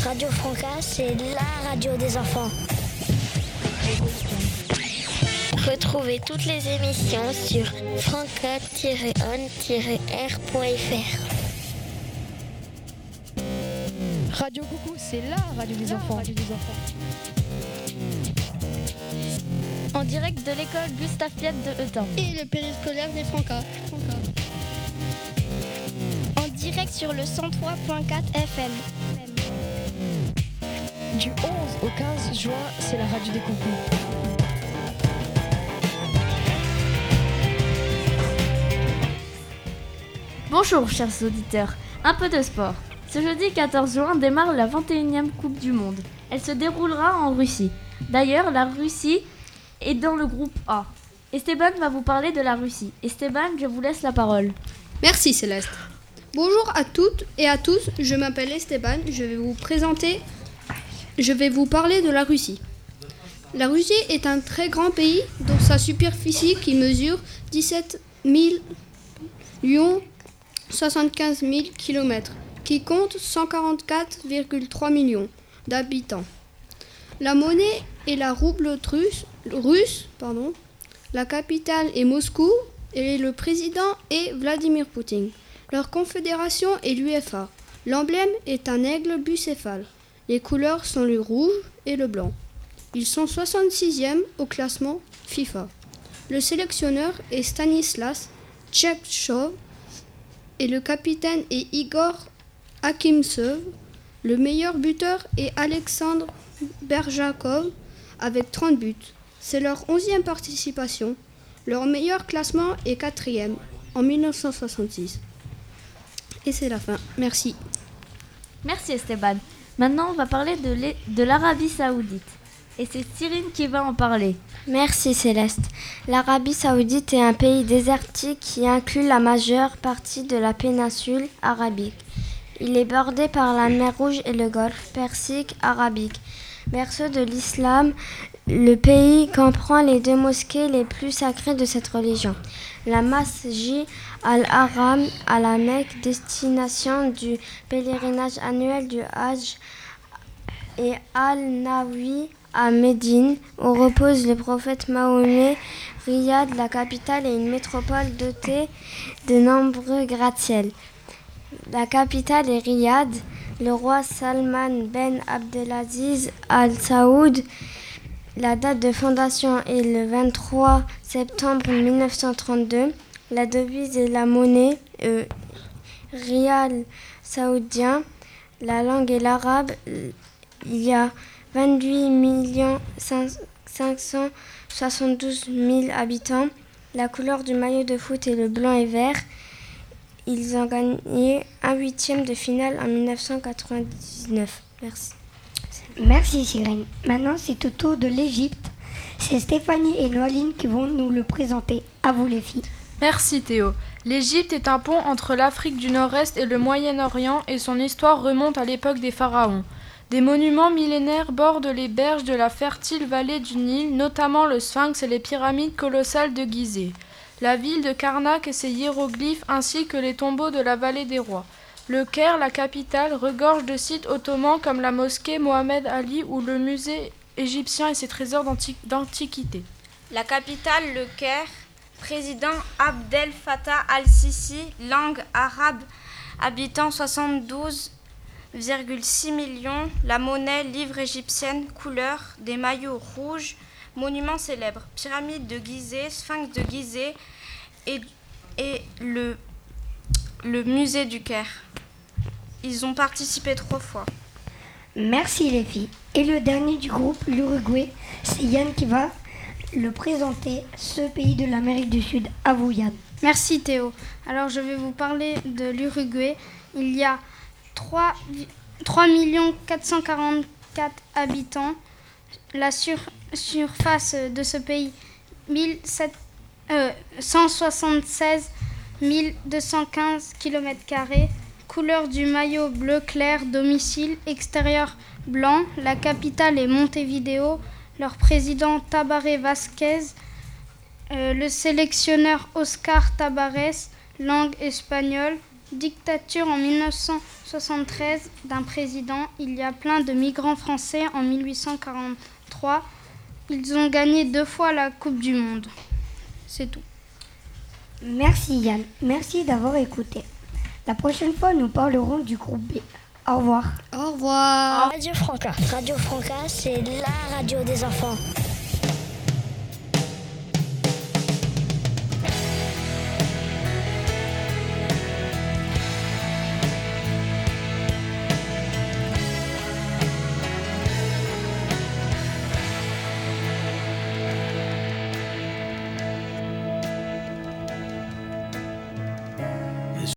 Radio Franca, c'est la radio des enfants. Retrouvez toutes les émissions sur franca-on-r.fr. Radio Coucou, c'est la radio des enfants. En direct de l'école Gustave Piat de Eutin. Et le périscolaire des Franca. En direct sur le 103.4 FM. Du 11 au 15 juin, c'est la radio des coucous. Bonjour chers auditeurs, un peu de sport. Ce jeudi 14 juin démarre la 21e Coupe du Monde. Elle se déroulera en Russie. D'ailleurs, la Russie est dans le groupe A. Esteban va vous parler de la Russie. Esteban, je vous laisse la parole. Merci Céleste. Bonjour à toutes et à tous, je m'appelle Esteban, je vais vous parler de la Russie. La Russie est un très grand pays dont sa superficie qui mesure 17 075 000 km, qui compte 144,3 millions d'habitants. La monnaie est la rouble russe. La capitale est Moscou et le président est Vladimir Poutine. Leur confédération est l'UEFA. L'emblème est un aigle bucéphale. Les couleurs sont le rouge et le blanc. Ils sont 66e au classement FIFA. Le sélectionneur est Stanislas Tchepchov et le capitaine est Igor Akimsev. Le meilleur buteur est Alexandre Berjakov avec 30 buts. C'est leur 11e participation. Leur meilleur classement est 4e en 1966. Et c'est la fin. Merci. Merci Esteban. Maintenant, on va parler de l'Arabie Saoudite. Et c'est Cyrine qui va en parler. Merci Céleste. L'Arabie Saoudite est un pays désertique qui inclut la majeure partie de la péninsule arabique. Il est bordé par la mer Rouge et le golfe Persique arabique. Berceau de l'islam, le pays comprend les 2 mosquées les plus sacrées de cette religion. La Masjid al-Haram à la Mecque, destination du pèlerinage annuel du Hajj, et Al-Nawi à Médine, où repose le prophète Mahomet. Riyad, la capitale, est une métropole dotée de nombreux gratte-ciel. La capitale est Riyad. Le roi Salman Ben Abdelaziz Al Saoud. La date de fondation est le 23 septembre 1932. La devise est la monnaie rial saoudien. La langue est l'arabe. Il y a 28 572 000 habitants. La couleur du maillot de foot est le blanc et vert. Ils ont gagné un 8e de finale en 1999. Merci. Merci Cyrine. Maintenant, c'est au tour de l'Égypte. C'est Stéphanie et Noaline qui vont nous le présenter. À vous les filles. Merci Théo. L'Égypte est un pont entre l'Afrique du Nord-Est et le Moyen-Orient et son histoire remonte à l'époque des pharaons. Des monuments millénaires bordent les berges de la fertile vallée du Nil, notamment le Sphinx et les pyramides colossales de Gizeh. La ville de Karnak et ses hiéroglyphes ainsi que les tombeaux de la vallée des rois. Le Caire, la capitale, regorge de sites ottomans comme la mosquée Mohamed Ali ou le musée égyptien et ses trésors d'antiquité. La capitale, le Caire, président Abdel Fattah al-Sisi, langue arabe, habitants 72,6 millions, la monnaie, livre égyptienne, couleur, des maillots rouges, monuments célèbres, pyramide de Gizeh, sphinx de Gizeh et le musée du Caire. Ils ont participé 3 fois. Merci les filles. Et le dernier du groupe, l'Uruguay, c'est Yann qui va le présenter, ce pays de l'Amérique du Sud. À vous Yann. Merci Théo. Alors je vais vous parler de l'Uruguay. Il y a 3 444 habitants. La surface de ce pays, 176 215 km². Couleur du maillot bleu clair, domicile extérieur blanc. La capitale est Montevideo. Leur président Tabaré Vázquez. Le sélectionneur Oscar Tabarés, langue espagnole. Dictature en 1973 d'un président. Il y a plein de migrants français en 1843. Ils ont gagné 2 fois la Coupe du Monde. C'est tout. Merci Yann, merci d'avoir écouté. La prochaine fois, nous parlerons du groupe B. Au revoir. Au revoir. Radio Franca. Radio Franca, c'est la radio des enfants.